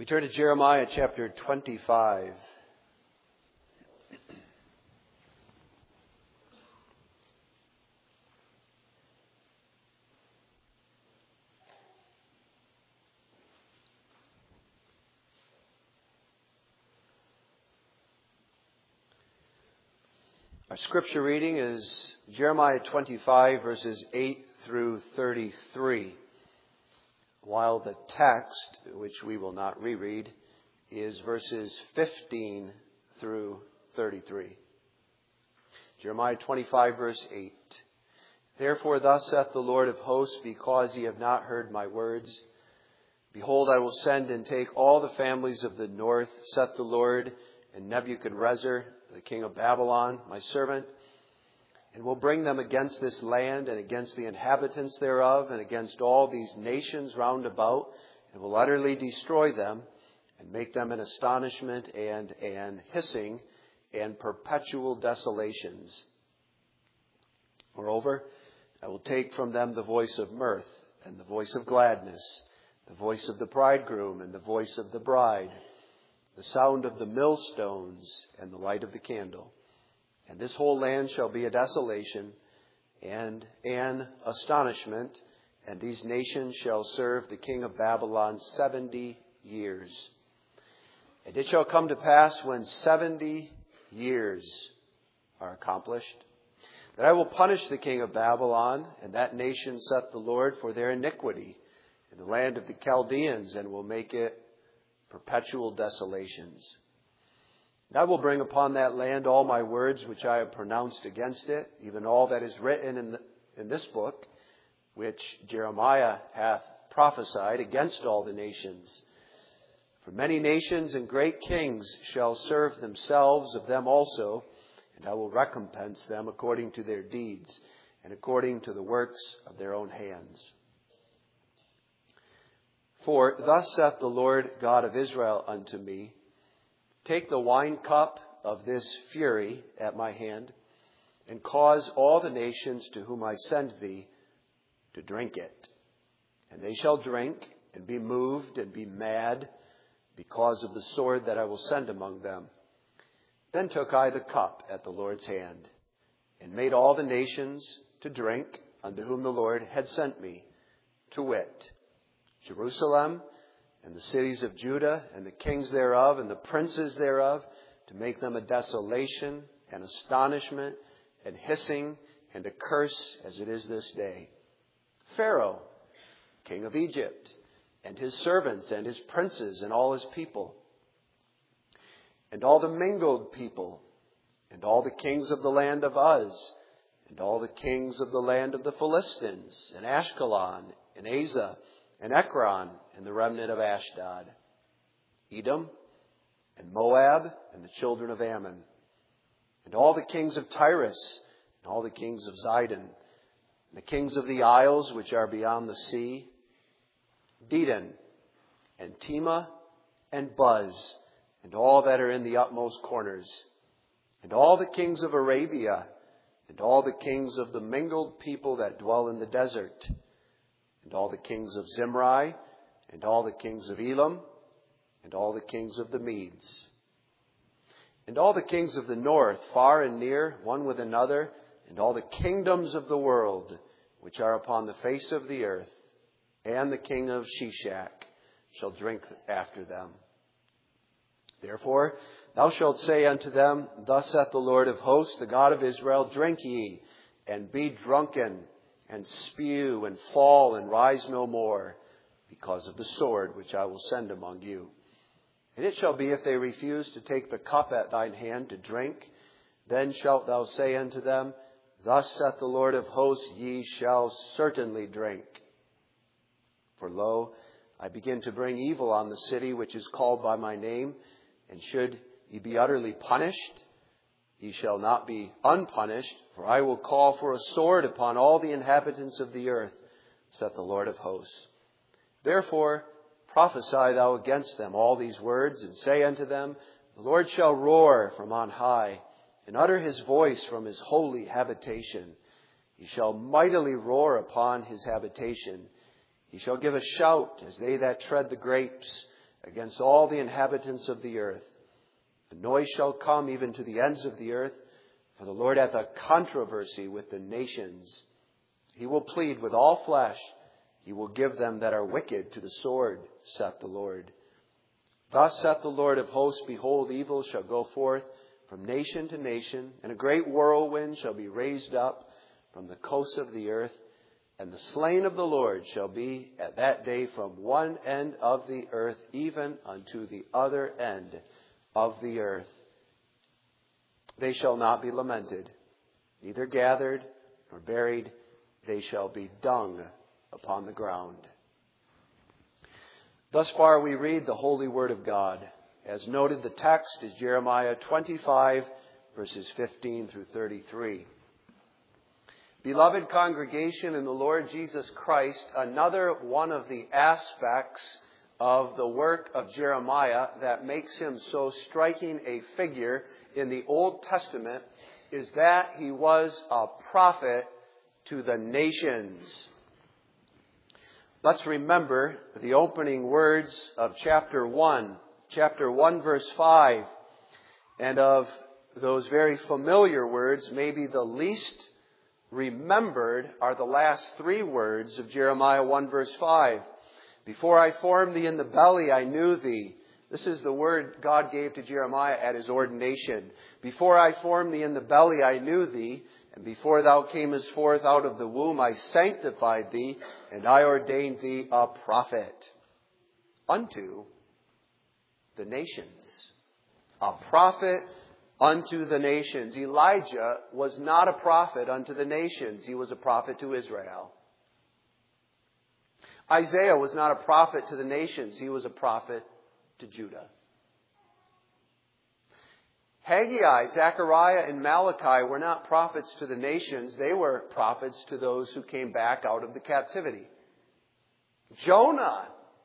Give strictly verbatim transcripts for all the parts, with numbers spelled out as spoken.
We turn to Jeremiah chapter twenty-five. Our scripture reading is Jeremiah twenty-five, verses eight through thirty-three. While the text, which we will not reread, is verses fifteen through thirty-three. Jeremiah twenty-five, verse eight. Therefore thus saith the Lord of hosts, because ye have not heard my words, behold, I will send and take all the families of the north, saith the Lord, and Nebuchadrezzar, the king of Babylon, my servant, and will bring them against this land and against the inhabitants thereof and against all these nations round about, and will utterly destroy them and make them an astonishment and an hissing and perpetual desolations. Moreover, I will take from them the voice of mirth and the voice of gladness, the voice of the bridegroom and the voice of the bride, the sound of the millstones and the light of the candle. And this whole land shall be a desolation and an astonishment, and these nations shall serve the king of Babylon seventy years. And it shall come to pass when seventy years are accomplished, that I will punish the king of Babylon and that nation, saith the Lord, for their iniquity in the land of the Chaldeans, and will make it perpetual desolations. And I will bring upon that land all my words which I have pronounced against it, even all that is written in, the, in this book, which Jeremiah hath prophesied against all the nations. For many nations and great kings shall serve themselves of them also, and I will recompense them according to their deeds and according to the works of their own hands. For thus saith the Lord God of Israel unto me, take the wine cup of this fury at my hand, and cause all the nations to whom I send thee to drink it. And they shall drink and be moved and be mad because of the sword that I will send among them. Then took I the cup at the Lord's hand, and made all the nations to drink unto whom the Lord had sent me, to wit, Jerusalem, and the cities of Judah, and the kings thereof, and the princes thereof, to make them a desolation, and astonishment, and hissing, and a curse, as it is this day. Pharaoh, king of Egypt, and his servants, and his princes, and all his people, and all the mingled people, and all the kings of the land of Uz, and all the kings of the land of the Philistines, and Ashkelon, and Asa, and Ekron, and the remnant of Ashdod, Edom, and Moab, and the children of Ammon, and all the kings of Tyrus, and all the kings of Zidon, and the kings of the isles which are beyond the sea, Dedan, and Tema, and Buz, and all that are in the utmost corners, and all the kings of Arabia, and all the kings of the mingled people that dwell in the desert, and all the kings of Zimri, and all the kings of Elam, and all the kings of the Medes, and all the kings of the north, far and near, one with another, and all the kingdoms of the world, which are upon the face of the earth, and the king of Shishak shall drink after them. Therefore thou shalt say unto them, thus saith the Lord of hosts, the God of Israel, drink ye, and be drunken, and spew, and fall, and rise no more, because of the sword which I will send among you. And it shall be, if they refuse to take the cup at thine hand to drink, then shalt thou say unto them, thus saith the Lord of hosts, ye shall certainly drink. For lo, I begin to bring evil on the city which is called by my name, and should ye be utterly punished, ye shall not be unpunished, for I will call for a sword upon all the inhabitants of the earth, saith the Lord of hosts. Therefore prophesy thou against them all these words, and say unto them, the Lord shall roar from on high, and utter his voice from his holy habitation. He shall mightily roar upon his habitation. He shall give a shout as they that tread the grapes, against all the inhabitants of the earth. The noise shall come even to the ends of the earth, for the Lord hath a controversy with the nations. He will plead with all flesh. He will give them that are wicked to the sword, saith the Lord. Thus saith the Lord of hosts, behold, evil shall go forth from nation to nation, and a great whirlwind shall be raised up from the coasts of the earth, and the slain of the Lord shall be at that day from one end of the earth even unto the other end of the earth. They shall not be lamented, neither gathered nor buried. They shall be dung upon the ground. Thus far we read the holy word of God. As noted, the text is Jeremiah twenty-five, verses fifteen through thirty-three. Beloved congregation in the Lord Jesus Christ, another one of the aspects of the work of Jeremiah that makes him so striking a figure in the Old Testament is that he was a prophet to the nations. Let's remember the opening words of chapter one. Chapter one, verse five. And of those very familiar words, maybe the least remembered are the last three words of Jeremiah one, verse five. Before I formed thee in the belly, I knew thee. This is the word God gave to Jeremiah at his ordination. Before I formed thee in the belly, I knew thee. And before thou camest forth out of the womb, I sanctified thee, and I ordained thee a prophet unto the nations. A prophet unto the nations. Elijah was not a prophet unto the nations. He was a prophet to Israel. Isaiah was not a prophet to the nations. He was a prophet to Judah. Haggai, Zechariah, and Malachi were not prophets to the nations. They were prophets to those who came back out of the captivity. Jonah,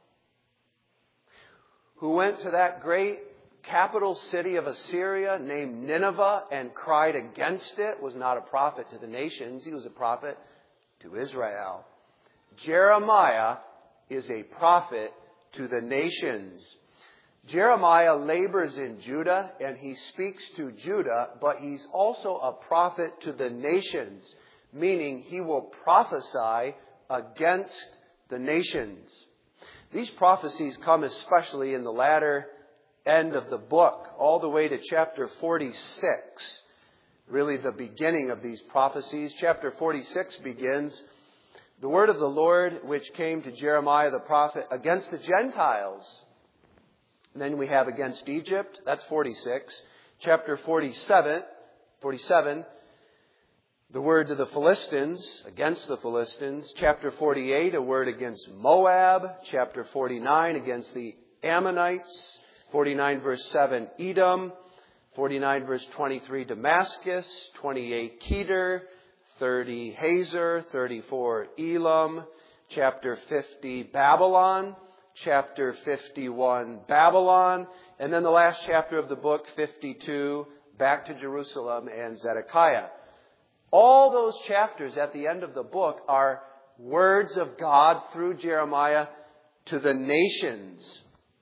who went to that great capital city of Assyria named Nineveh and cried against it, was not a prophet to the nations. He was a prophet to Israel. Jeremiah is a prophet to the nations. Jeremiah labors in Judah and he speaks to Judah, but he's also a prophet to the nations, meaning he will prophesy against the nations. These prophecies come especially in the latter end of the book, all the way to chapter forty-six, really the beginning of these prophecies. Chapter forty-six begins, the word of the Lord which came to Jeremiah the prophet against the Gentiles. And then we have against Egypt, that's forty-six. Chapter forty-seven, forty-seven, the word to the Philistines, against the Philistines. Chapter forty-eight, a word against Moab. Chapter forty-nine, against the Ammonites. forty-nine verse seven, Edom. forty-nine verse twenty-three, Damascus. twenty-eight, Kedar. thirty, Hazor. thirty-four, Elam. Chapter fifty, Babylon. Chapter fifty-one, Babylon. And then the last chapter of the book, fifty-two, back to Jerusalem and Zedekiah. All those chapters at the end of the book are words of God through Jeremiah to the nations.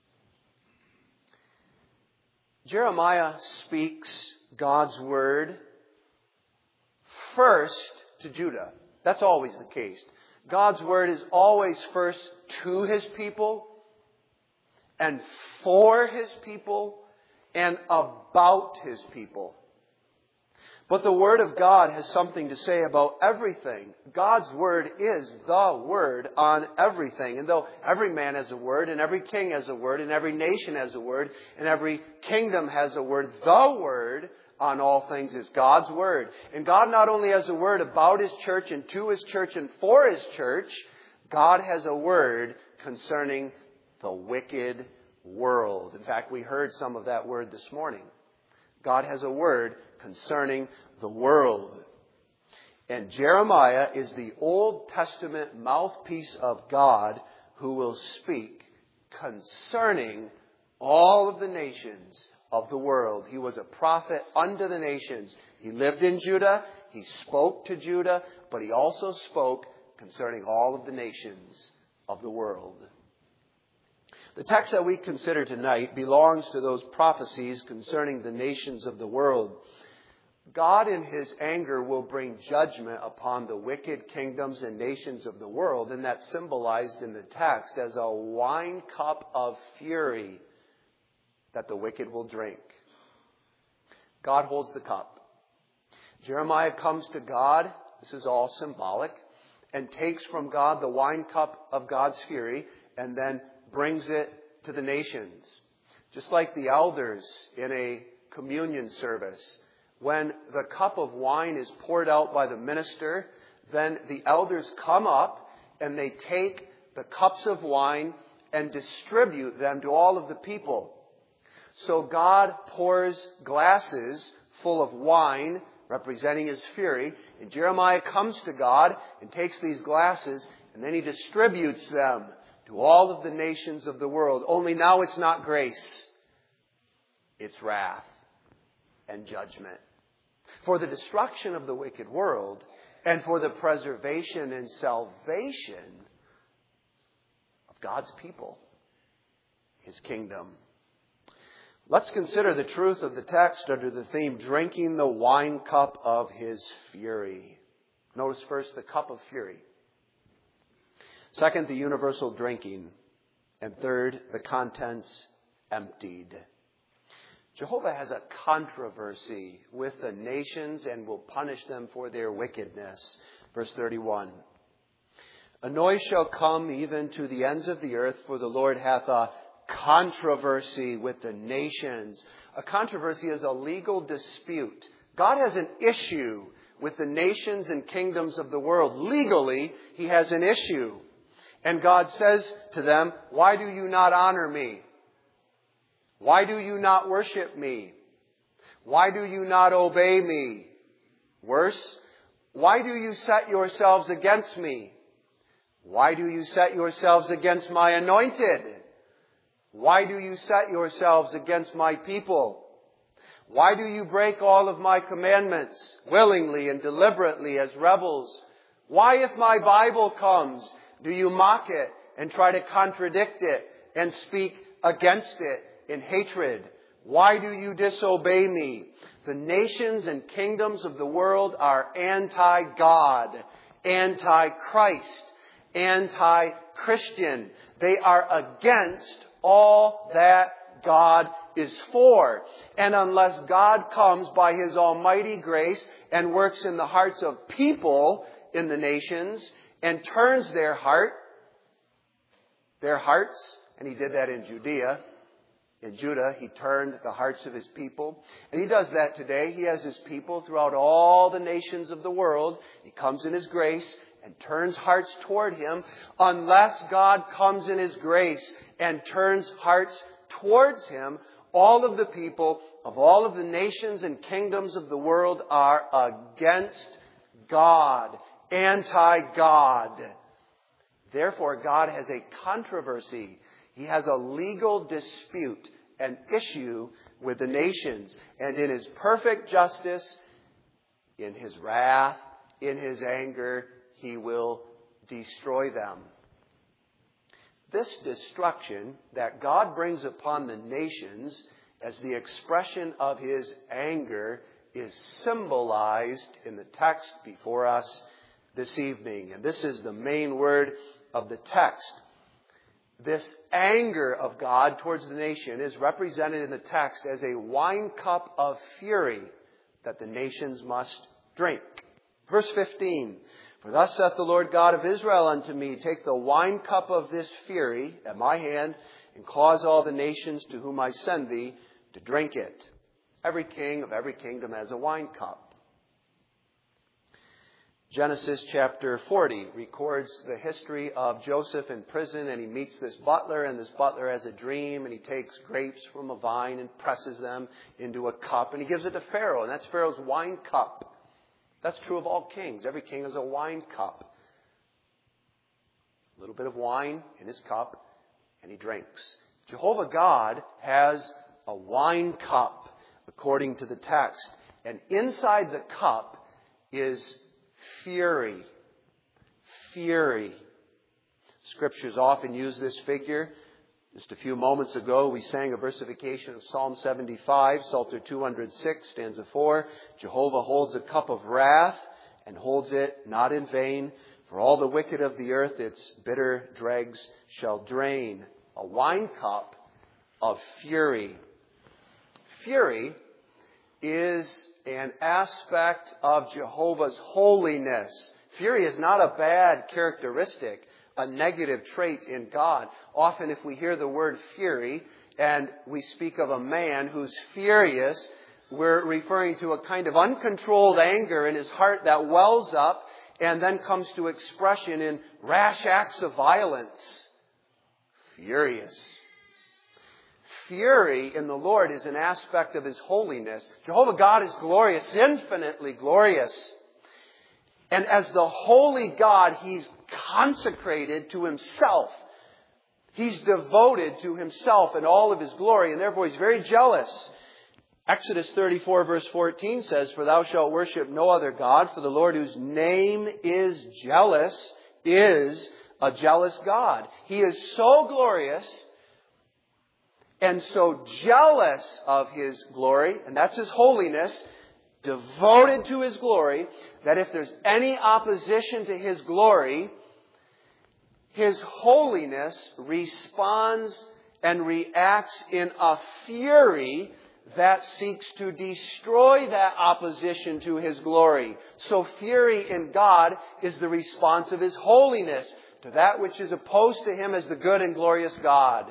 Jeremiah speaks God's word first to Judah. That's always the case. God's word is always first to his people and for his people and about his people. But the word of God has something to say about everything. God's word is the word on everything. And though every man has a word, and every king has a word, and every nation has a word, and every kingdom has a word, the word on all things is God's word. And God not only has a word about his church and to his church and for his church, God has a word concerning the wicked world. In fact, we heard some of that word this morning. God has a word concerning the world. And Jeremiah is the Old Testament mouthpiece of God who will speak concerning all of the nations of the world. He was a prophet unto the nations. He lived in Judah. He spoke to Judah, but he also spoke concerning all of the nations of the world. The text that we consider tonight belongs to those prophecies concerning the nations of the world. God in his anger will bring judgment upon the wicked kingdoms and nations of the world, and that's symbolized in the text as a wine cup of fury that the wicked will drink. God holds the cup. Jeremiah comes to God, this is all symbolic, and takes from God the wine cup of God's fury and then brings it to the nations. Just like the elders in a communion service, when the cup of wine is poured out by the minister, then the elders come up and they take the cups of wine and distribute them to all of the people. So God pours glasses full of wine representing his fury, and Jeremiah comes to God and takes these glasses and then he distributes them to all of the nations of the world. Only now it's not grace. It's wrath and judgment. For the destruction of the wicked world and for the preservation and salvation of God's people, his kingdom. Let's consider the truth of the text under the theme, drinking the wine cup of his fury. Notice first the cup of fury. Second, the universal drinking. And third, the contents emptied. Jehovah has a controversy with the nations and will punish them for their wickedness. Verse thirty-one. A noise shall come even to the ends of the earth, for the Lord hath a controversy with the nations. A controversy is a legal dispute. God has an issue with the nations and kingdoms of the world. Legally, he has an issue. And God says to them, why do you not honor me? Why do you not worship me? Why do you not obey me? Worse, why do you set yourselves against me? Why do you set yourselves against my anointed? Why do you set yourselves against my people? Why do you break all of my commandments willingly and deliberately as rebels? Why, if my Bible comes, do you mock it and try to contradict it and speak against it in hatred? Why do you disobey me? The nations and kingdoms of the world are anti-God, anti-Christ, anti-Christian. They are against all that God is for. And unless God comes by his almighty grace and works in the hearts of people in the nations and turns their heart, their hearts, and he did that in Judea, in Judah, he turned the hearts of his people. And he does that today. He has his people throughout all the nations of the world. He comes in his grace and turns hearts toward him. Unless God comes in his grace and turns hearts towards him, all of the people of all of the nations and kingdoms of the world are against God, anti-God. Therefore, God has a controversy. He has a legal dispute, an issue with the nations. And in his perfect justice, in his wrath, in his anger, he will destroy them. This destruction that God brings upon the nations as the expression of his anger is symbolized in the text before us this evening. And this is the main word of the text. This anger of God towards the nation is represented in the text as a wine cup of fury that the nations must drink. Verse fifteen. For thus saith the Lord God of Israel unto me, take the wine cup of this fury at my hand, and cause all the nations to whom I send thee to drink it. Every king of every kingdom has a wine cup. Genesis chapter forty records the history of Joseph in prison, and he meets this butler, and this butler has a dream, and he takes grapes from a vine and presses them into a cup, and he gives it to Pharaoh, and that's Pharaoh's wine cup. That's true of all kings. Every king has a wine cup. A little bit of wine in his cup, and he drinks. Jehovah God has a wine cup, according to the text. And inside the cup is fury. Fury. Scriptures often use this figure Just a few moments ago, we sang a versification of Psalm seventy-five, Psalter two hundred six, stanza four. Jehovah holds a cup of wrath and holds it not in vain. For all the wicked of the earth its bitter dregs shall drain. A wine cup of fury. Fury is an aspect of Jehovah's holiness. Fury is not a bad characteristic, a negative trait in God. Often if we hear the word fury and we speak of a man who's furious, we're referring to a kind of uncontrolled anger in his heart that wells up and then comes to expression in rash acts of violence. Furious. Fury in the Lord is an aspect of His holiness. Jehovah God is glorious, infinitely glorious. And as the holy God, He's consecrated to Himself. He's devoted to Himself and all of His glory, and therefore He's very jealous. Exodus thirty-four verse fourteen says, For thou shalt worship no other God, for the Lord whose name is jealous is a jealous God. He is so glorious and so jealous of His glory, and that's His holiness, devoted to His glory, that if there's any opposition to His glory, His holiness responds and reacts in a fury that seeks to destroy that opposition to His glory. So fury in God is the response of His holiness to that which is opposed to Him as the good and glorious God.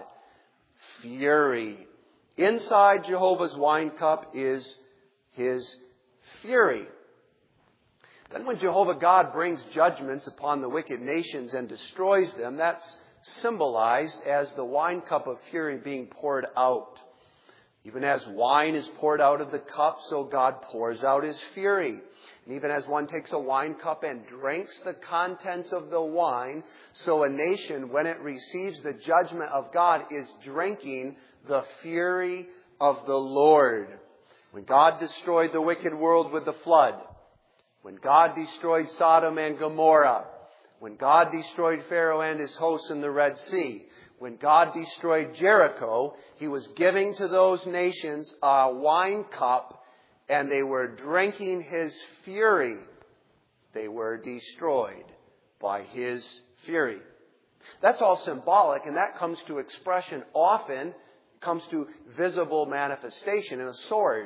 Fury. Inside Jehovah's wine cup is His fury. Then when Jehovah God brings judgments upon the wicked nations and destroys them, that's symbolized as the wine cup of fury being poured out. Even as wine is poured out of the cup, so God pours out His fury. And even as one takes a wine cup and drinks the contents of the wine, so a nation, when it receives the judgment of God, is drinking the fury of the Lord. When God destroyed the wicked world with the flood, when God destroyed Sodom and Gomorrah, when God destroyed Pharaoh and his hosts in the Red Sea, when God destroyed Jericho, He was giving to those nations a wine cup, and they were drinking His fury. They were destroyed by His fury. That's all symbolic, and that comes to expression often, comes to visible manifestation in a sword.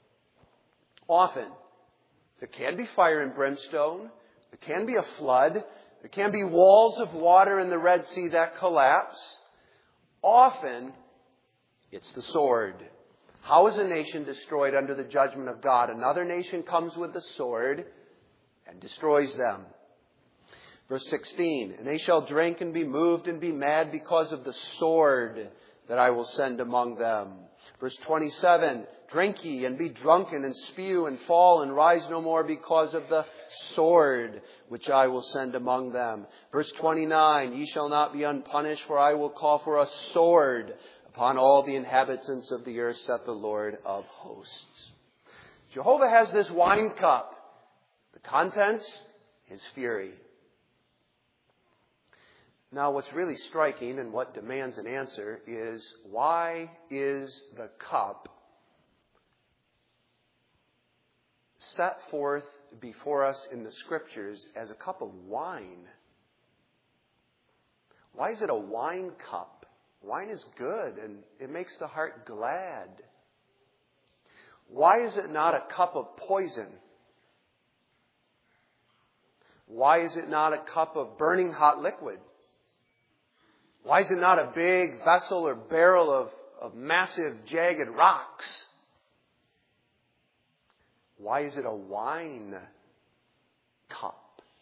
Often. There can be fire and brimstone. There can be a flood. There can be walls of water in the Red Sea that collapse. Often, it's the sword. How is a nation destroyed under the judgment of God? Another nation comes with the sword and destroys them. Verse sixteen, And they shall drink and be moved and be mad because of the sword that I will send among them. Verse twenty-seven, Drink ye and be drunken and spew and fall and rise no more because of the sword which I will send among them. Verse twenty-nine, Ye shall not be unpunished, for I will call for a sword upon all the inhabitants of the earth, saith the Lord of hosts. Jehovah has this wine cup. The contents, His fury. Now, what's really striking and what demands an answer is, why is the cup set forth before us in the Scriptures as a cup of wine? Why is it a wine cup? Wine is good and it makes the heart glad. Why is it not a cup of poison? Why is it not a cup of burning hot liquid? Why is it not a big vessel or barrel of, of massive jagged rocks? Why is it a wine cup?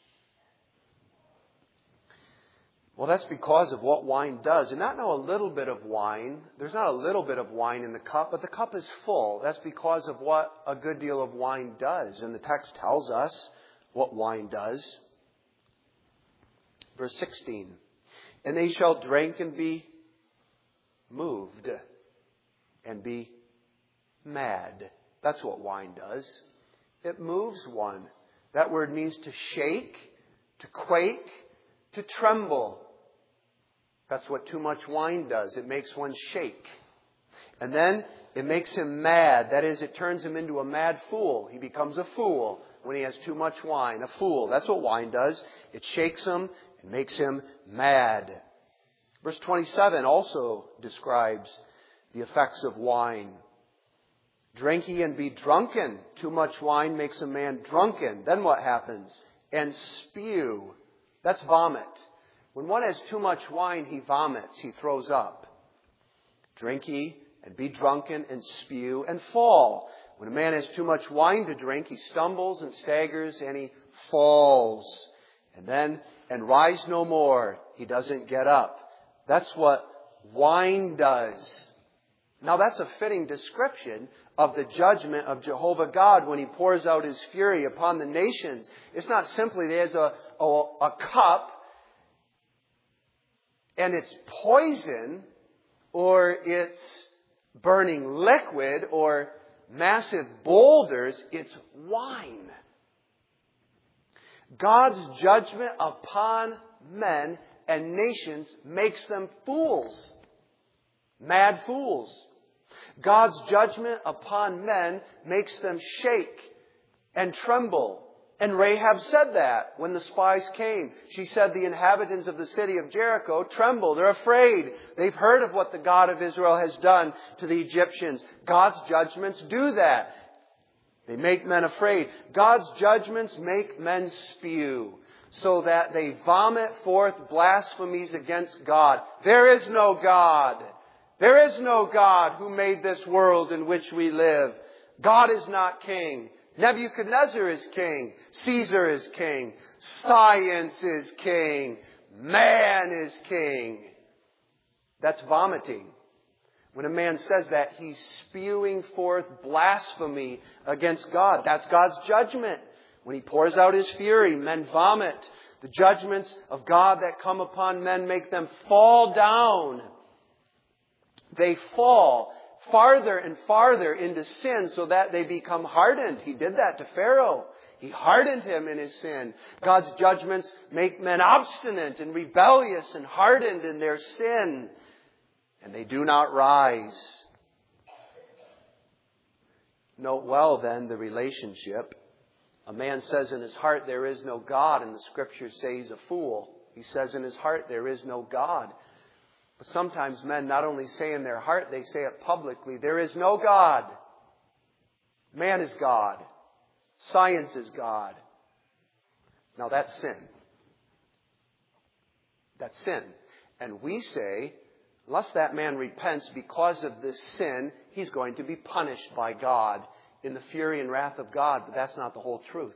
Well, that's because of what wine does. And not know a little bit of wine. There's not a little bit of wine in the cup, but the cup is full. That's because of what a good deal of wine does. And the text tells us what wine does. Verse sixteen. And they shall drink and be moved and be mad. That's what wine does. It moves one. That word means to shake, to quake, to tremble. That's what too much wine does. It makes one shake. And then it makes him mad. That is, it turns him into a mad fool. He becomes a fool when he has too much wine. A fool. That's what wine does. It shakes him and makes him mad. Verse twenty-seven also describes the effects of wine. Drink ye and be drunken. Too much wine makes a man drunken. Then what happens? And spew. That's vomit. When one has too much wine, he vomits. He throws up. Drink ye and be drunken and spew and fall. When a man has too much wine to drink, he stumbles and staggers and he falls. And then, and rise no more. He doesn't get up. That's what wine does. Now that's a fitting description of the judgment of Jehovah God when He pours out His fury upon the nations. It's not simply there's a, a, a cup and it's poison or it's burning liquid or massive boulders. It's wine. God's judgment upon men and nations makes them fools. Mad fools. God's judgment upon men makes them shake and tremble. And Rahab said that when the spies came. She said the inhabitants of the city of Jericho tremble. They're afraid. They've heard of what the God of Israel has done to the Egyptians. God's judgments do that. They make men afraid. God's judgments make men spew, so that they vomit forth blasphemies against God. There is no God. There is no God who made this world in which we live. God is not king. Nebuchadnezzar is king. Caesar is king. Science is king. Man is king. That's vomiting. When a man says that, he's spewing forth blasphemy against God. That's God's judgment. When He pours out His fury, men vomit. The judgments of God that come upon men make them fall down. They fall farther and farther into sin so that they become hardened. He did that to Pharaoh. He hardened him in his sin. God's judgments make men obstinate and rebellious and hardened in their sin. And they do not rise. Note well then the relationship. A man says in his heart there is no God, and the Scriptures say he's a fool. He says in his heart there is no God. But sometimes men not only say in their heart, they say it publicly. There is no God. Man is God. Science is God. Now that's sin. That's sin. And we say, unless that man repents because of this sin, he's going to be punished by God in the fury and wrath of God. But that's not the whole truth.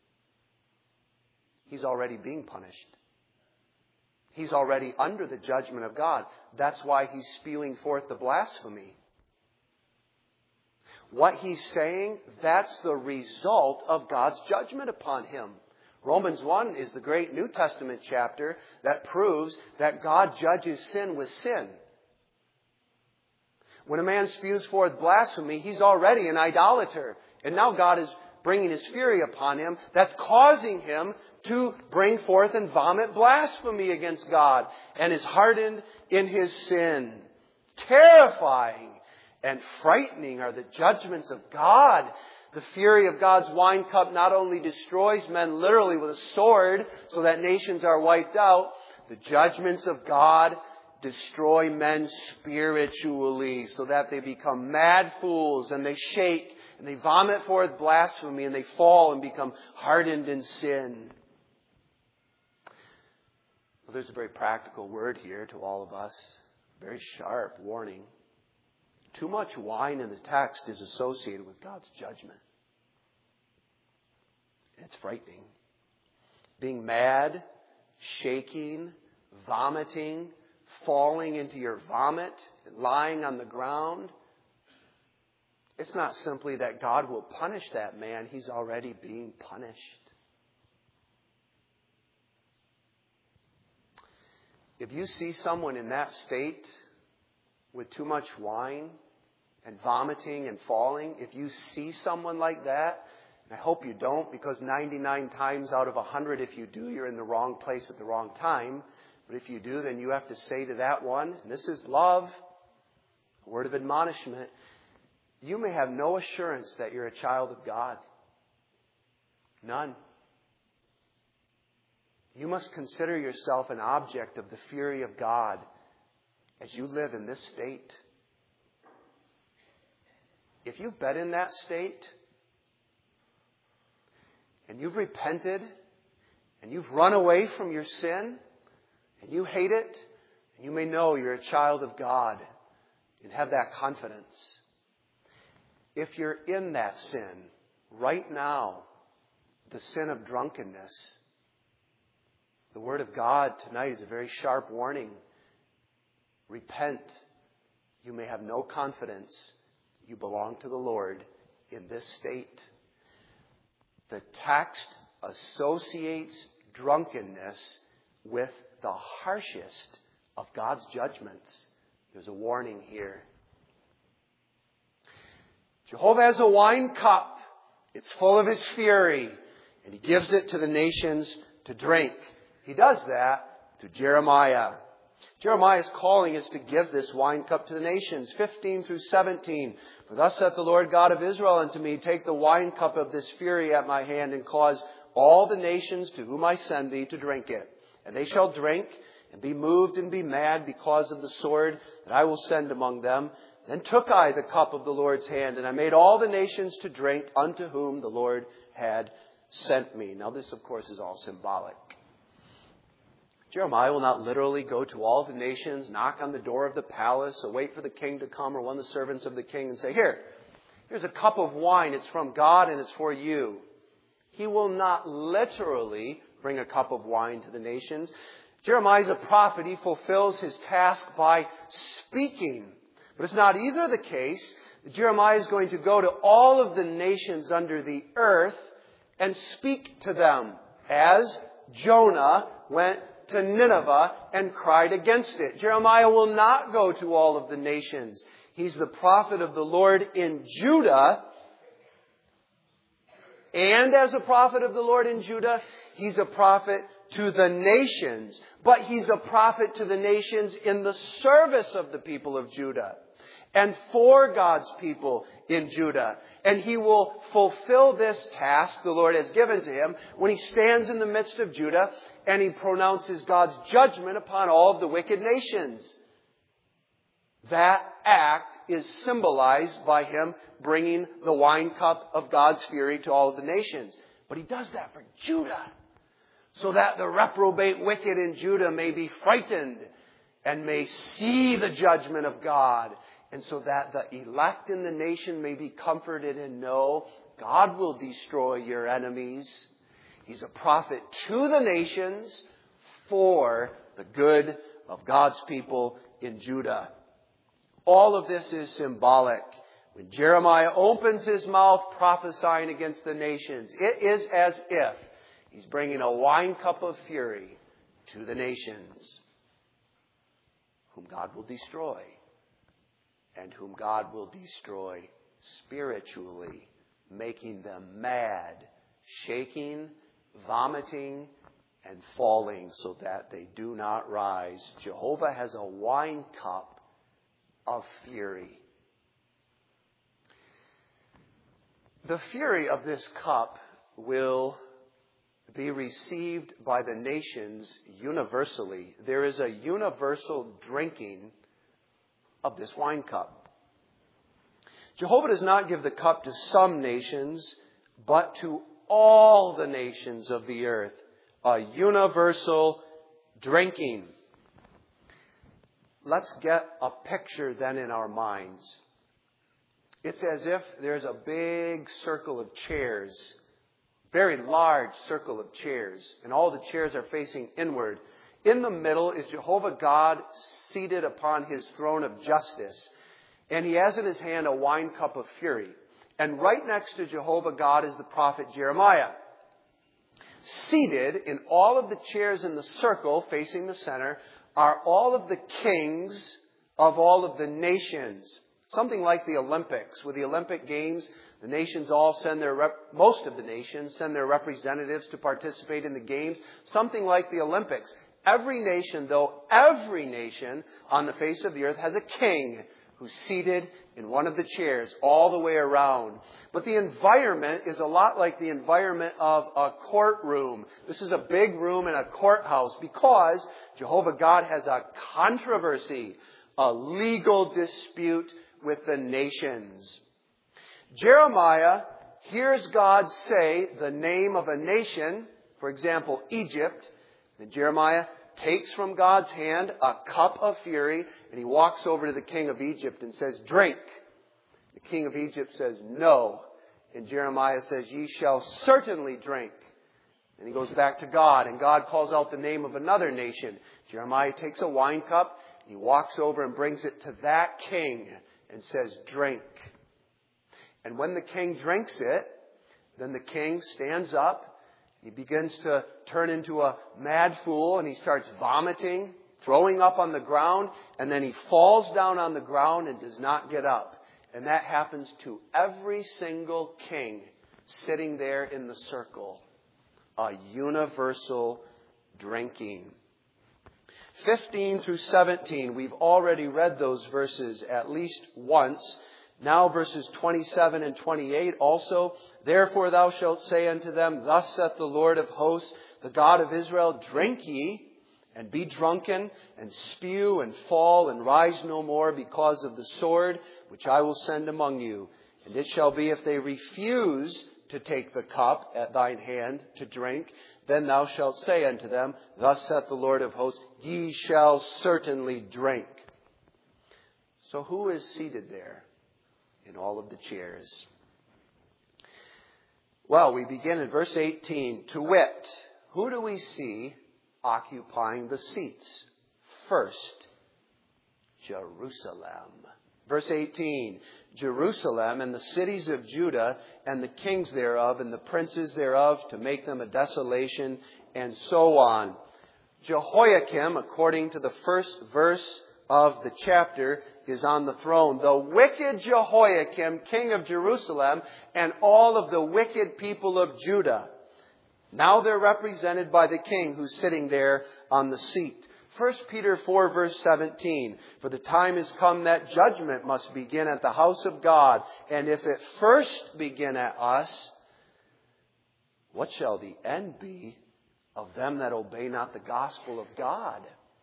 He's already being punished. He's already under the judgment of God. That's why he's spewing forth the blasphemy. What he's saying, that's the result of God's judgment upon him. Romans one is the great New Testament chapter that proves that God judges sin with sin. When a man spews forth blasphemy, he's already an idolater. And now God is bringing His fury upon him. That's causing him to bring forth and vomit blasphemy against God, and is hardened in his sin. Terrifying and frightening are the judgments of God. The fury of God's wine cup not only destroys men literally with a sword so that nations are wiped out, the judgments of God destroy men spiritually so that they become mad fools and they shake and they vomit forth blasphemy and they fall and become hardened in sin. Well, there's a very practical word here to all of us. Very sharp warning. Too much wine in the text is associated with God's judgment. It's frightening. Being mad, shaking, vomiting, falling into your vomit, lying on the ground. It's not simply that God will punish that man. He's already being punished. If you see someone in that state with too much wine and vomiting and falling, if you see someone like that, and I hope you don't, because ninety-nine times out of one hundred, if you do, you're in the wrong place at the wrong time. But if you do, then you have to say to that one, and this is love, a word of admonishment, you may have no assurance that you're a child of God. None. You must consider yourself an object of the fury of God as you live in this state. If you've been in that state, and you've repented, and you've run away from your sin, and you hate it, and you may know you're a child of God and have that confidence. If you're in that sin right now, the sin of drunkenness, the Word of God tonight is a very sharp warning. Repent. You may have no confidence. You belong to the Lord in this state. The text associates drunkenness with the harshest of God's judgments. There's a warning here. Jehovah has a wine cup. It's full of His fury. And He gives it to the nations to drink. He does that to Jeremiah. Jeremiah's calling is to give this wine cup to the nations. fifteen through seventeen. For thus saith the Lord God of Israel unto me, take the wine cup of this fury at my hand and cause all the nations to whom I send thee to drink it. And they shall drink and be moved and be mad because of the sword that I will send among them. Then took I the cup of the Lord's hand, and I made all the nations to drink unto whom the Lord had sent me. Now this, of course, is all symbolic. Jeremiah will not literally go to all the nations, knock on the door of the palace, or wait for the king to come, or one of the servants of the king and say, Here, here's a cup of wine. It's from God and it's for you. He will not literally bring a cup of wine to the nations. Jeremiah is a prophet. He fulfills his task by speaking. But it's not either the case that Jeremiah is going to go to all of the nations under the earth and speak to them, as Jonah went to Nineveh and cried against it. Jeremiah will not go to all of the nations. He's the prophet of the Lord in Judah. And as a prophet of the Lord in Judah, he's a prophet to the nations. But he's a prophet to the nations in the service of the people of Judah and for God's people in Judah. And he will fulfill this task the Lord has given to him when he stands in the midst of Judah and he pronounces God's judgment upon all of the wicked nations. That act is symbolized by him bringing the wine cup of God's fury to all of the nations. But he does that for Judah, so that the reprobate wicked in Judah may be frightened and may see the judgment of God, and so that the elect in the nation may be comforted and know God will destroy your enemies. He's a prophet to the nations for the good of God's people in Judah. All of this is symbolic. When Jeremiah opens his mouth prophesying against the nations, it is as if he's bringing a wine cup of fury to the nations, whom God will destroy, and whom God will destroy spiritually, making them mad, shaking, vomiting, and falling so that they do not rise. Jehovah has a wine cup of fury. The fury of this cup will be received by the nations universally. There is a universal drinking of this wine cup. Jehovah does not give the cup to some nations, but to all the nations of the earth. A universal drinking. Let's get a picture then in our minds. It's as if there's a big circle of chairs, very large circle of chairs, and all the chairs are facing inward. In the middle is Jehovah God seated upon his throne of justice, and he has in his hand a wine cup of fury. And right next to Jehovah God is the prophet Jeremiah. Seated in all of the chairs in the circle facing the center are all of the kings of all of the nations. Something like the Olympics. With the Olympic Games, the nations all send their, rep- most of the nations send their representatives to participate in the games. Something like the Olympics. Every nation, though, every nation on the face of the earth has a king who's seated in one of the chairs all the way around. But the environment is a lot like the environment of a courtroom. This is a big room in a courthouse because Jehovah God has a controversy, a legal dispute with the nations. Jeremiah hears God say the name of a nation, for example, Egypt. And Jeremiah takes from God's hand a cup of fury, and he walks over to the king of Egypt and says, "Drink." The king of Egypt says, "No." And Jeremiah says, "Ye shall certainly drink." And he goes back to God, and God calls out the name of another nation. Jeremiah takes a wine cup, he walks over and brings it to that king and says, "Drink." And when the king drinks it, then the king stands up. He begins to turn into a mad fool, and he starts vomiting, throwing up on the ground, and then he falls down on the ground and does not get up. And that happens to every single king sitting there in the circle. A universal drinking. fifteen through seventeen, we've already read those verses at least once. Now verses twenty-seven and twenty-eight also. "Therefore thou shalt say unto them, Thus saith the Lord of hosts, the God of Israel, Drink ye, and be drunken, and spew, and fall, and rise no more, because of the sword which I will send among you. And it shall be, if they refuse to take the cup at thine hand to drink, then thou shalt say unto them, Thus saith the Lord of hosts, Ye shall certainly drink." So who is seated there in all of the chairs? Well, we begin in verse eighteen. To wit, who do we see occupying the seats? First, Jerusalem. Verse eighteen, "Jerusalem and the cities of Judah and the kings thereof and the princes thereof, to make them a desolation," and so on. Jehoiakim, according to the first verse of the chapter, is on the throne. The wicked Jehoiakim, king of Jerusalem, and all of the wicked people of Judah. Now they're represented by the king who's sitting there on the seat. First Peter four verse seventeen, "For the time is come that judgment must begin at the house of God. And if it first begin at us, what shall the end be of them that obey not the gospel of God?"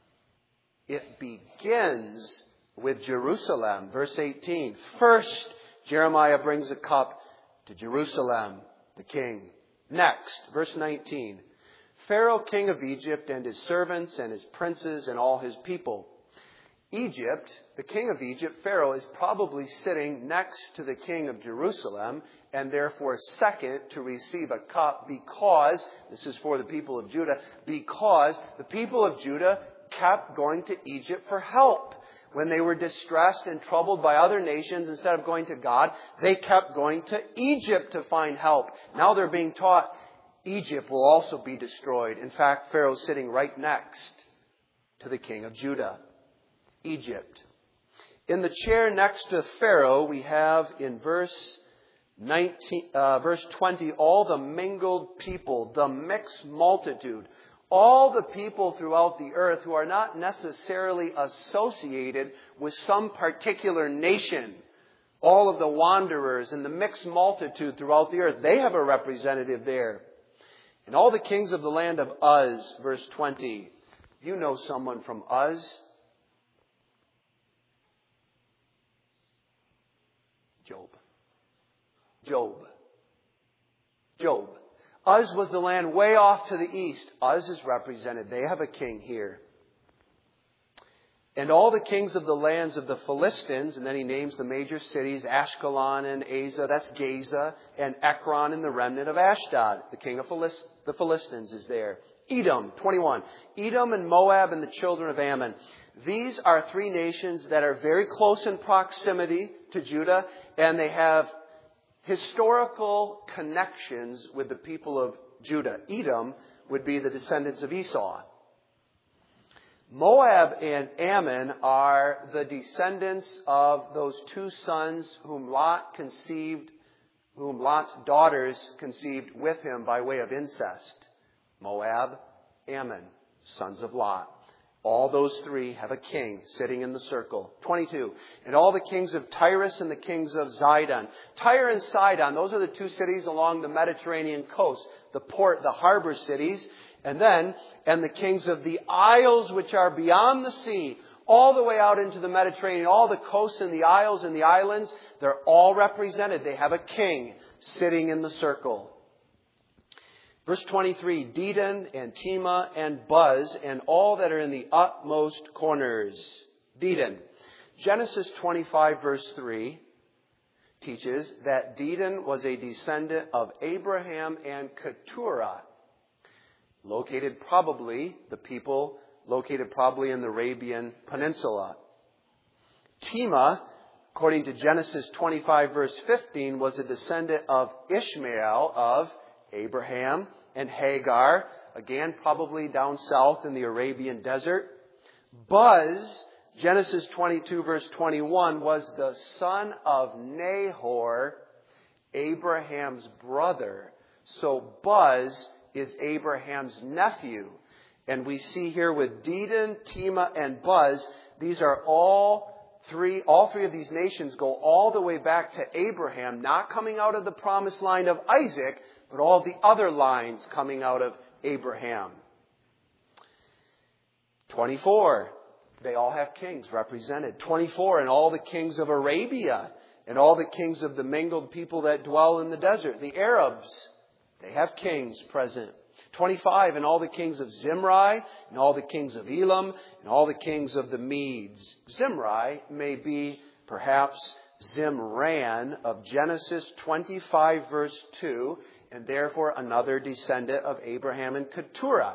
It begins with Jerusalem. Verse eighteen. First, Jeremiah brings a cup to Jerusalem, the king. Next, verse nineteen. Pharaoh, king of Egypt, and his servants and his princes and all his people. Egypt, the king of Egypt, Pharaoh, is probably sitting next to the king of Jerusalem, and therefore second to receive a cup, because, this is for the people of Judah, because the people of Judah kept going to Egypt for help. When they were distressed and troubled by other nations, instead of going to God, they kept going to Egypt to find help. Now they're being taught Egypt will also be destroyed. In fact, Pharaoh's sitting right next to the king of Judah. Egypt. In the chair next to Pharaoh, we have in verse nineteen, uh, verse twenty, all the mingled people, the mixed multitude. All the people throughout the earth who are not necessarily associated with some particular nation. All of the wanderers and the mixed multitude throughout the earth, they have a representative there. And all the kings of the land of Uz, verse twenty. You know someone from Uz. Job. Job. Job. Uz was the land way off to the east. Uz is represented. They have a king here. And all the kings of the lands of the Philistines, and then he names the major cities, Ashkelon and Asa, that's Gaza, and Ekron and the remnant of Ashdod. The king of Philist- the Philistines is there. Edom, twenty-one. Edom and Moab and the children of Ammon. These are three nations that are very close in proximity to Judah, and they have historical connections with the people of Judah. Edom would be the descendants of Esau. Moab and Ammon are the descendants of those two sons whom Lot conceived, whom Lot's daughters conceived with him by way of incest. Moab, Ammon. sons of Lot. All those three have a king sitting in the circle. twenty-two. And all the kings of Tyrus and the kings of Zidon. Tyre and Sidon, those are the two cities along the Mediterranean coast. The port, the harbor cities. And then, and the kings of the isles which are beyond the sea. All the way out into the Mediterranean. All the coasts and the isles and the islands. They're all represented. They have a king sitting in the circle. Verse twenty-three, Dedan and Tema and Buz and all that are in the utmost corners. Dedan. Genesis twenty-five verse three teaches that Dedan was a descendant of Abraham and Keturah. Located probably, the people located probably in the Arabian Peninsula. Tema, according to Genesis twenty-five verse fifteen, was a descendant of Ishmael of Abraham and Hagar, again probably down south in the Arabian desert. Buz, Genesis twenty-two verse twenty-one, was the son of Nahor, Abraham's brother. So Buz is Abraham's nephew. And we see here with Dedan, Tema, and Buz, these are all three, all three of these nations go all the way back to Abraham, not coming out of the promised line of Isaac, but all the other lines coming out of Abraham. twenty-four. They all have kings represented. twenty-four. And all the kings of Arabia and all the kings of the mingled people that dwell in the desert. The Arabs, they have kings present. twenty-five. And all the kings of Zimri and all the kings of Elam and all the kings of the Medes. Zimri may be perhaps Zimran of Genesis twenty-five verse two. And therefore another descendant of Abraham and Keturah.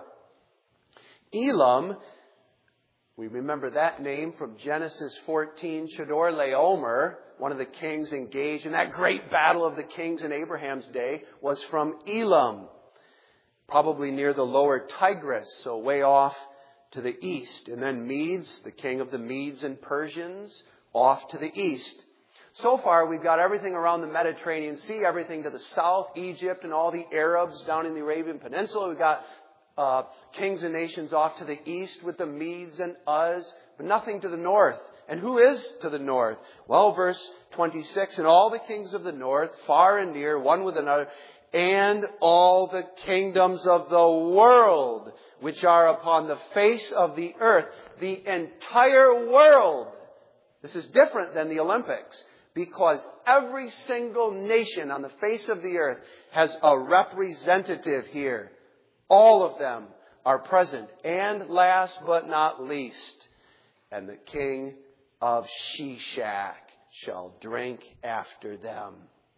Elam, we remember that name from Genesis fourteen. Chedorlaomer, one of the kings engaged in that great battle of the kings in Abraham's day, was from Elam. Probably near the lower Tigris, so way off to the east. And then Medes, the king of the Medes and Persians, off to the east. So far, we've got everything around the Mediterranean Sea, everything to the south, Egypt and all the Arabs down in the Arabian Peninsula. We've got uh, kings and nations off to the east with the Medes and Uz, but nothing to the north. And who is to the north? Well, verse twenty-six, and all the kings of the north, far and near, one with another, and all the kingdoms of the world, which are upon the face of the earth, the entire world. This is different than the Olympics. Because every single nation on the face of the earth has a representative here. All of them are present. And last but not least, and the king of Shishak shall drink after them.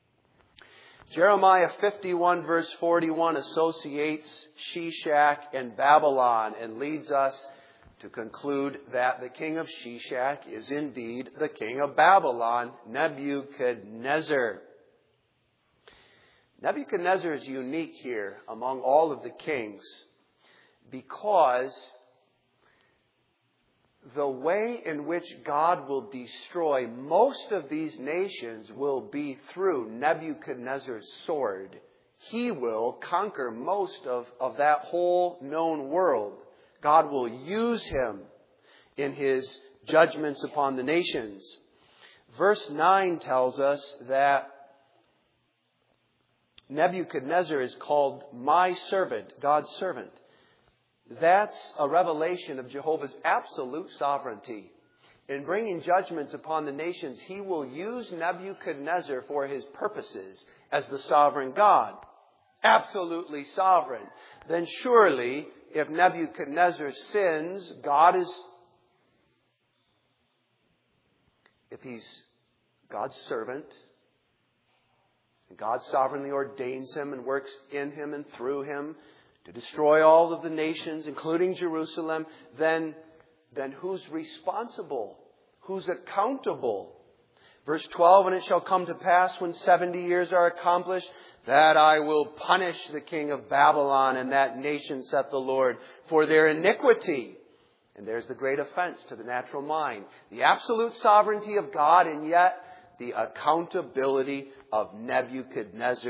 Jeremiah fifty-one verse forty-one associates Shishak and Babylon and leads us to conclude that the king of Shishak is indeed the king of Babylon, Nebuchadnezzar. Nebuchadnezzar is unique here among all of the kings because the way in which God will destroy most of these nations will be through Nebuchadnezzar's sword. He will conquer most of, of that whole known world. God will use him in his judgments upon the nations. Verse nine tells us that Nebuchadnezzar is called my servant, God's servant. That's a revelation of Jehovah's absolute sovereignty. In bringing judgments upon the nations, he will use Nebuchadnezzar for his purposes as the sovereign God. Absolutely sovereign. Then surely, if Nebuchadnezzar sins, God is, if he's God's servant, and God sovereignly ordains him and works in him and through him to destroy all of the nations, including Jerusalem, then, then who's responsible? Who's accountable? Verse twelve, and it shall come to pass when seventy years are accomplished, that I will punish the king of Babylon and that nation, saith the Lord, for their iniquity. And there's the great offense to the natural mind. The absolute sovereignty of God, and yet the accountability of Nebuchadnezzar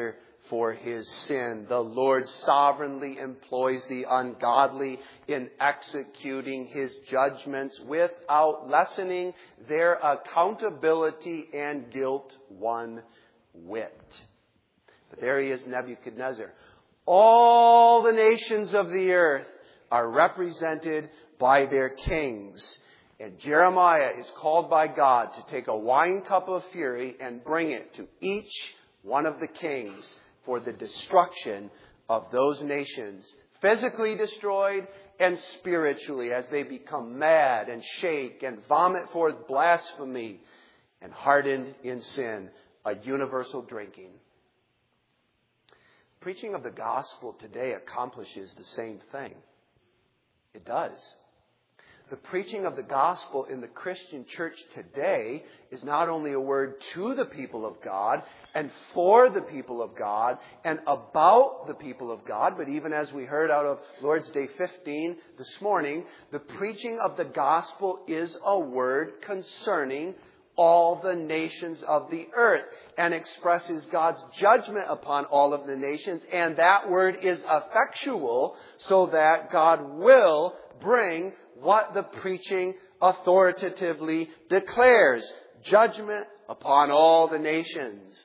for his sin. The Lord sovereignly employs the ungodly in executing his judgments without lessening their accountability and guilt one whit. But there he is, Nebuchadnezzar. All the nations of the earth are represented by their kings. And Jeremiah is called by God to take a wine cup of fury and bring it to each one of the kings for the destruction of those nations, physically destroyed and spiritually, as they become mad and shake and vomit forth blasphemy and hardened in sin, a universal drinking. Preaching of the gospel today accomplishes the same thing. It does. The preaching of the gospel in the Christian church today is not only a word to the people of God and for the people of God and about the people of God, but even as we heard out of Lord's Day fifteen this morning, the preaching of the gospel is a word concerning all the nations of the earth and expresses God's judgment upon all of the nations. And that word is effectual so that God will bring what the preaching authoritatively declares: judgment upon all the nations.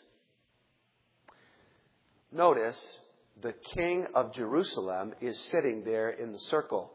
Notice the king of Jerusalem is sitting there in the circle.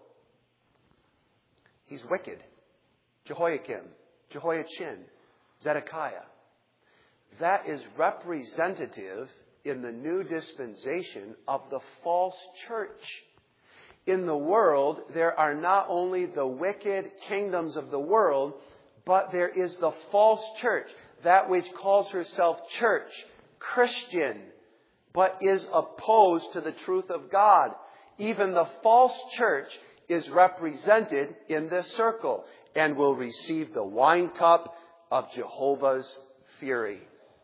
He's wicked. Jehoiakim, Jehoiachin, Zedekiah. That is representative in the new dispensation of the false church. In the world, there are not only the wicked kingdoms of the world, but there is the false church, that which calls herself church, Christian, but is opposed to the truth of God. Even the false church is represented in this circle and will receive the wine cup of Jehovah's fury.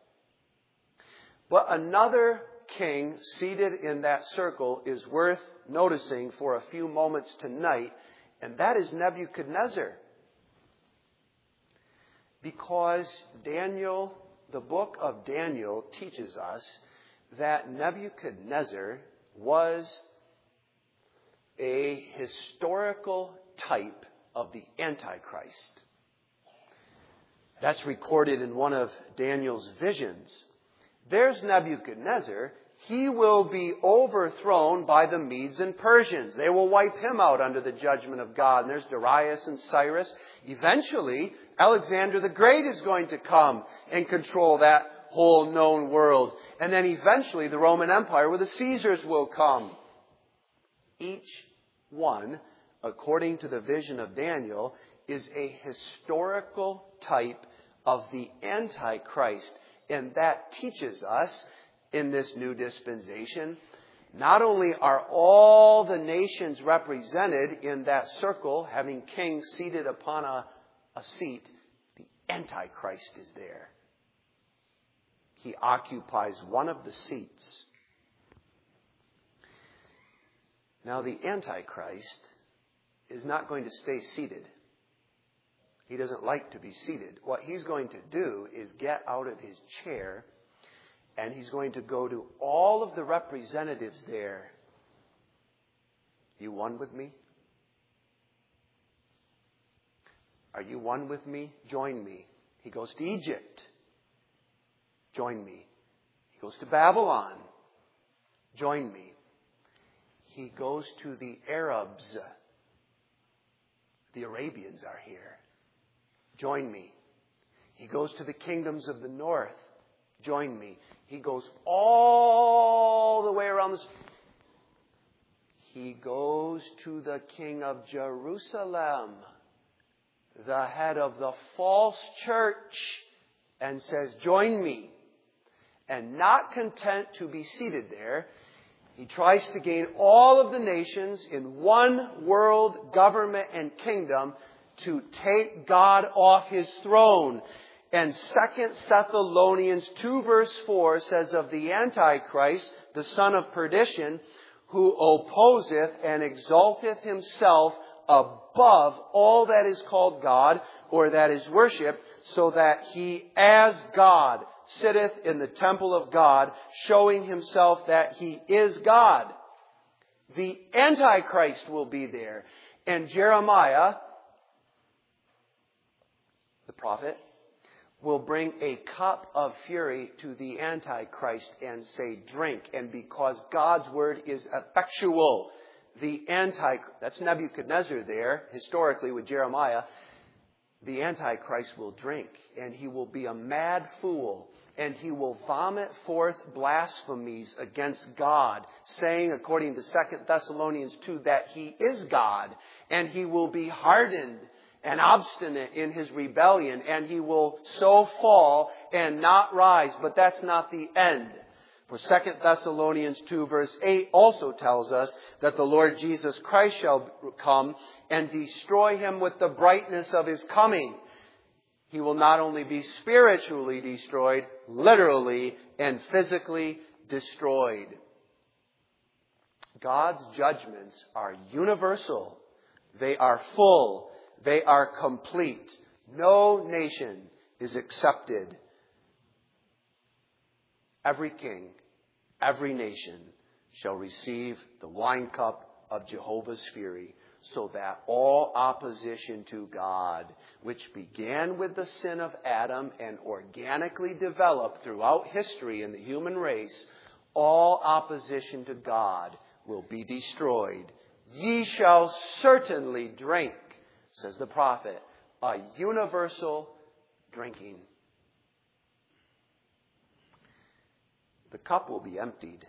But another king seated in that circle is worth noticing for a few moments tonight, and that is Nebuchadnezzar. Because Daniel, the book of Daniel, teaches us that Nebuchadnezzar was a historical type of the Antichrist. That's recorded in one of Daniel's visions. There's Nebuchadnezzar. He will be overthrown by the Medes and Persians. They will wipe him out under the judgment of God. And there's Darius and Cyrus. Eventually, Alexander the Great is going to come and control that whole known world. And then eventually the Roman Empire, where the Caesars will come. Each one, according to the vision of Daniel, is a historical type of the Antichrist. And that teaches us in this new dispensation, not only are all the nations represented in that circle, having kings seated upon a, a seat, the Antichrist is there. He occupies one of the seats. Now, the Antichrist is not going to stay seated. He doesn't like to be seated. What he's going to do is get out of his chair, and he's going to go to all of the representatives there. You one with me? Are you one with me? Join me. He goes to Egypt. Join me. He goes to Babylon. Join me. He goes to the Arabs. The Arabians are here. Join me. He goes to the kingdoms of the north. Join me. He goes all the way around this. He goes to the king of Jerusalem, the head of the false church, and says, join me. And not content to be seated there, he tries to gain all of the nations in one world government and kingdom to take God off his throne. And Second Thessalonians two verse four says of the Antichrist, the son of perdition, who opposeth and exalteth himself above all that is called God or that is worshipped, so that he as God sitteth in the temple of God, showing himself that he is God. The Antichrist will be there. And Jeremiah, the prophet, will bring a cup of fury to the Antichrist and say, drink. And because God's word is effectual, the Antichrist, that's Nebuchadnezzar there, historically with Jeremiah, the Antichrist will drink, and he will be a mad fool, and he will vomit forth blasphemies against God, saying, according to Second Thessalonians two, that he is God, and he will be hardened and obstinate in his rebellion, and he will so fall and not rise. But that's not the end. For Second Thessalonians two verse eight also tells us that the Lord Jesus Christ shall come and destroy him with the brightness of his coming. He will not only be spiritually destroyed, literally and physically destroyed. God's judgments are universal. They are full. They are complete. No nation is accepted. Every king, every nation shall receive the wine cup of Jehovah's fury, so that all opposition to God, which began with the sin of Adam and organically developed throughout history in the human race, all opposition to God will be destroyed. Ye shall certainly drink, says the prophet, a universal drinking. The cup will be emptied.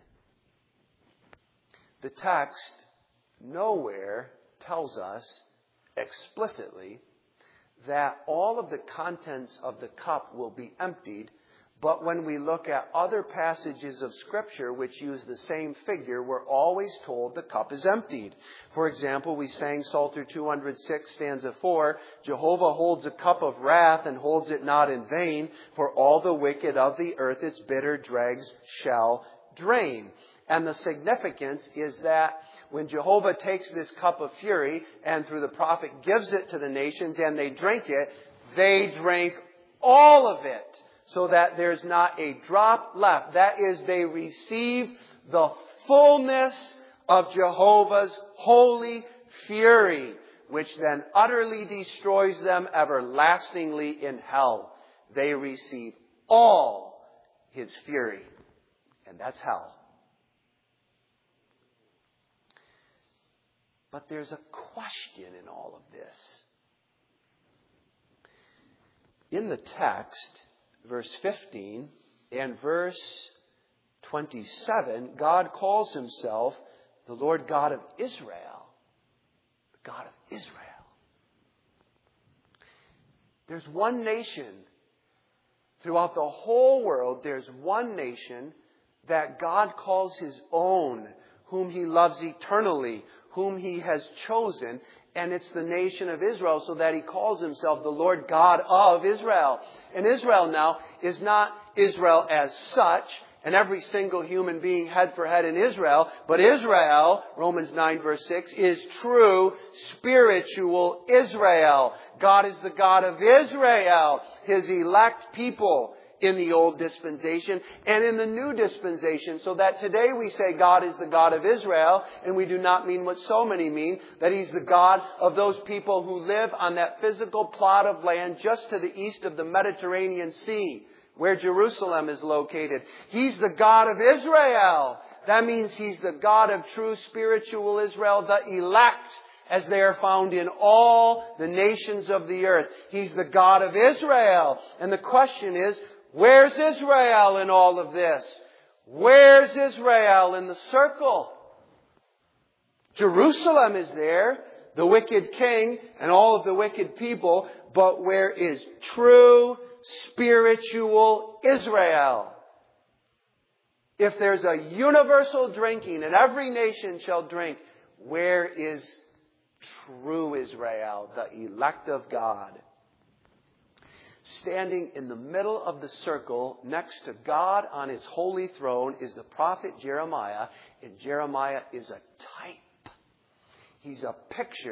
The text nowhere tells us explicitly that all of the contents of the cup will be emptied, but when we look at other passages of Scripture which use the same figure, we're always told the cup is emptied. For example, we sang Psalter two hundred six, stanza four, Jehovah holds a cup of wrath and holds it not in vain, for all the wicked of the earth its bitter dregs shall drain. And the significance is that when Jehovah takes this cup of fury and through the prophet gives it to the nations and they drink it, they drink all of it, so that there's not a drop left. That is, they receive the fullness of Jehovah's holy fury, which then utterly destroys them everlastingly in hell. They receive all his fury, and that's hell. But there's a question in all of this. In the text, verse fifteen and verse twenty-seven, God calls himself the Lord God of Israel. The God of Israel. There's one nation throughout the whole world. There's one nation that God calls his own, whom he loves eternally, whom he has chosen. And it's the nation of Israel, so that he calls himself the Lord God of Israel. And Israel now is not Israel as such, and every single human being head for head in Israel. But Israel, Romans nine verse six, is true spiritual Israel. God is the God of Israel, his elect people in the old dispensation and in the new dispensation, so that today we say God is the God of Israel, and we do not mean what so many mean, that he's the God of those people who live on that physical plot of land just to the east of the Mediterranean Sea, where Jerusalem is located. He's the God of Israel. That means he's the God of true spiritual Israel, the elect, as they are found in all the nations of the earth. He's the God of Israel. And the question is, where's Israel in all of this? Where's Israel in the circle? Jerusalem is there, the wicked king and all of the wicked people, but where is true spiritual Israel? If there's a universal drinking and every nation shall drink, where is true Israel, the elect of God? Standing in the middle of the circle next to God on his holy throne is the prophet Jeremiah, and Jeremiah is a type. He's a picture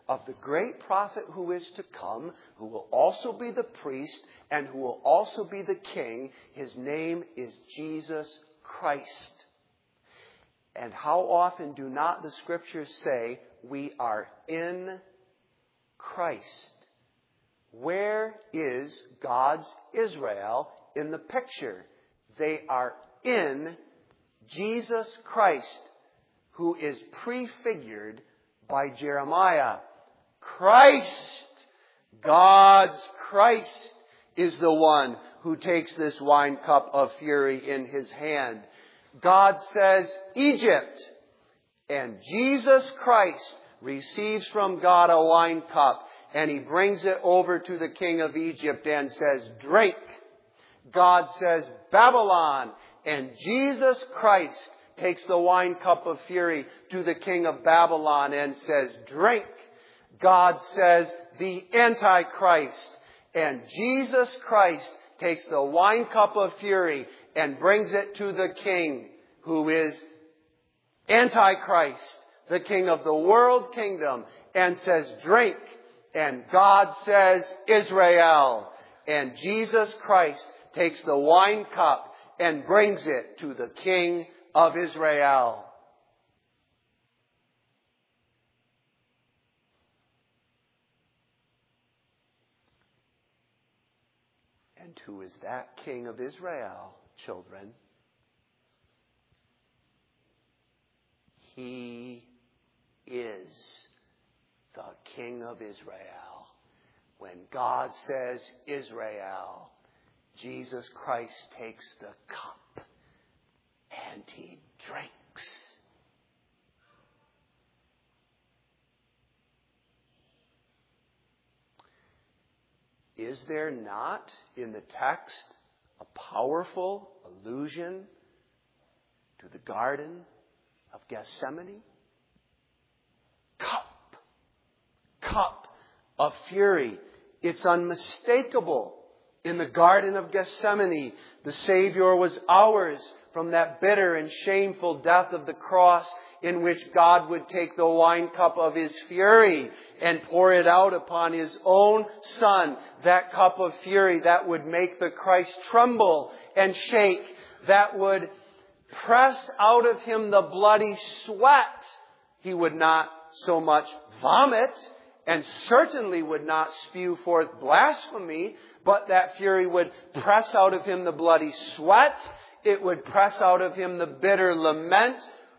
of the great prophet who is to come, who will also be the priest and who will also be the king. His name is Jesus Christ. And how often do not the scriptures say we are in Christ? Where is God's Israel in the picture? They are in Jesus Christ, who is prefigured by Jeremiah. Christ, God's Christ, is the one who takes this wine cup of fury in his hand. God says Egypt, and Jesus Christ receives from God a wine cup, and he brings it over to the king of Egypt and says, drink. God says Babylon, and Jesus Christ takes the wine cup of fury to the king of Babylon and says, drink. God says the Antichrist, and Jesus Christ takes the wine cup of fury and brings it to the king who is Antichrist, the king of the world kingdom, and says, drink. And God says, Israel. And Jesus Christ takes the wine cup and brings it to the king of Israel. And who is that king of Israel, children? He is the king of Israel. When God says Israel, Jesus Christ takes the cup and he drinks. Is there not in the text a powerful allusion to the Garden of Gethsemane? Cup. Cup of fury. It's unmistakable. In the Garden of Gethsemane, the Savior was ours from that bitter and shameful death of the cross, in which God would take the wine cup of his fury and pour it out upon his own Son. That cup of fury that would make the Christ tremble and shake, that would press out of him the bloody sweat. He would not so much vomit, and certainly would not spew forth blasphemy, but that fury would press out of him the bloody sweat. It would press out of him the bitter lament.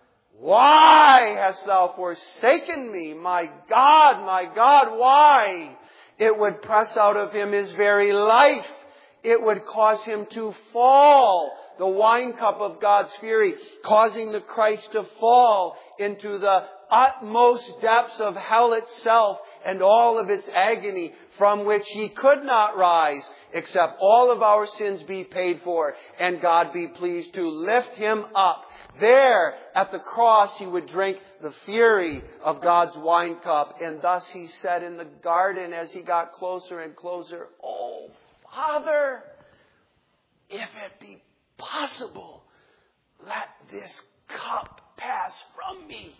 Why hast thou forsaken me? My God, my God, why? It would press out of him his very life. It would cause him to fall. The wine cup of God's fury, causing the Christ to fall into the utmost depths of hell itself and all of its agony, from which he could not rise, except all of our sins be paid for and God be pleased to lift him up. There at the cross he would drink the fury of God's wine cup. And thus he said in the garden as he got closer and closer, "Oh, Father, if it be possible, let this cup pass from me.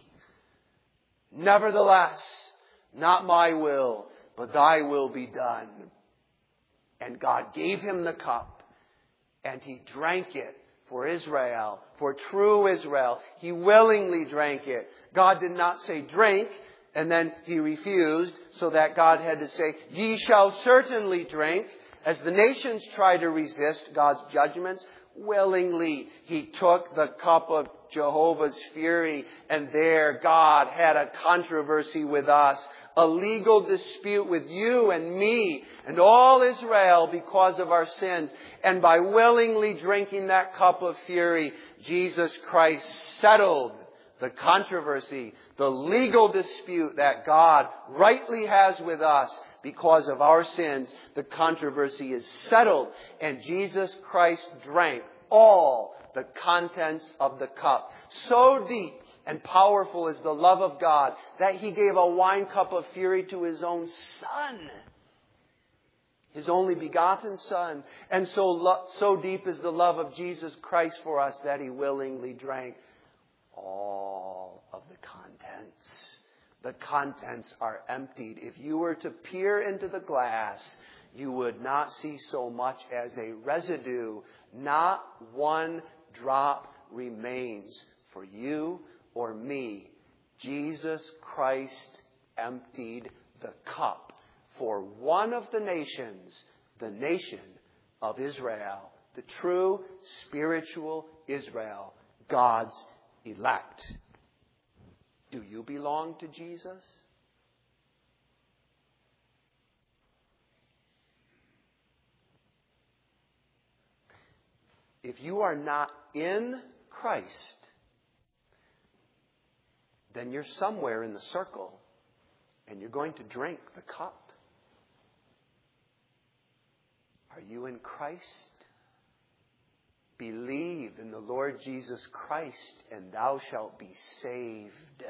Nevertheless, not my will, but thy will be done." And God gave him the cup, and he drank it for Israel, for true Israel. He willingly drank it. God did not say drink, and then he refused, so that God had to say, "Ye shall certainly drink." As the nations try to resist God's judgments, willingly he took the cup of Jehovah's fury, and there God had a controversy with us, a legal dispute with you and me and all Israel because of our sins. And by willingly drinking that cup of fury, Jesus Christ settled the controversy, the legal dispute that God rightly has with us because of our sins. The controversy is settled, and Jesus Christ drank all the contents of the cup. So deep and powerful is the love of God that he gave a wine cup of fury to his own Son, his only begotten Son. And so, lo- so deep is the love of Jesus Christ for us that he willingly drank all of the contents. the contents are emptied. If you were to peer into the glass, you would not see so much as a residue. Not one drop remains for you or me. Jesus Christ emptied the cup for one of the nations, the nation of Israel, the true spiritual Israel, God's elect. Do you belong to Jesus? If you are not in Christ, then you're somewhere in the circle and you're going to drink the cup. Are you in Christ? Believe in the Lord Jesus Christ, and thou shalt be saved.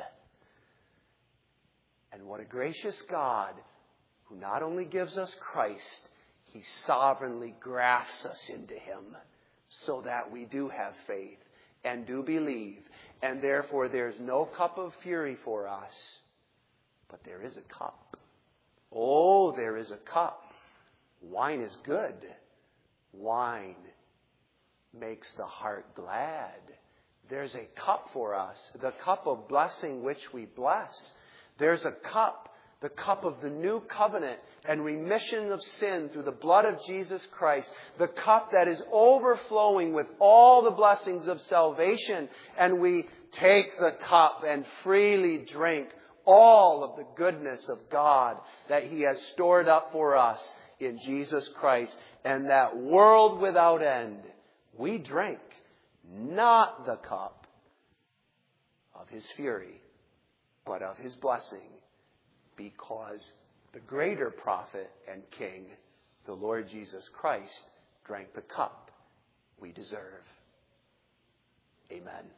And what a gracious God, who not only gives us Christ, He sovereignly grafts us into Him so that we do have faith and do believe. And therefore there's no cup of fury for us, but there is a cup. Oh, there is a cup. Wine is good. Wine makes the heart glad. There's a cup for us, the cup of blessing which we bless. There's a cup, the cup of the new covenant and remission of sin through the blood of Jesus Christ. The cup that is overflowing with all the blessings of salvation. And we take the cup and freely drink all of the goodness of God that He has stored up for us in Jesus Christ. And that world without end, we drink not the cup of His fury, but of His blessing, because the greater prophet and king, the Lord Jesus Christ, drank the cup we deserve. Amen.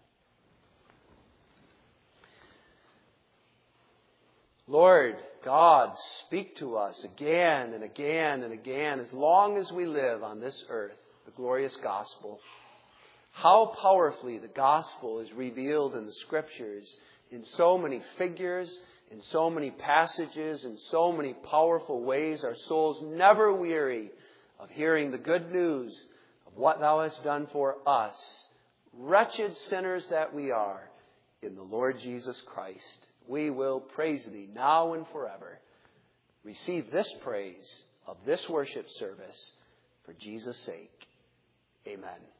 Lord God, speak to us again and again and again as long as we live on this earth, the glorious gospel. How powerfully the gospel is revealed in the Scriptures in so many figures, in so many passages, in so many powerful ways. Our souls never weary of hearing the good news of what Thou hast done for us, wretched sinners that we are, in the Lord Jesus Christ. We will praise Thee now and forever. Receive this praise of this worship service for Jesus' sake. Amen.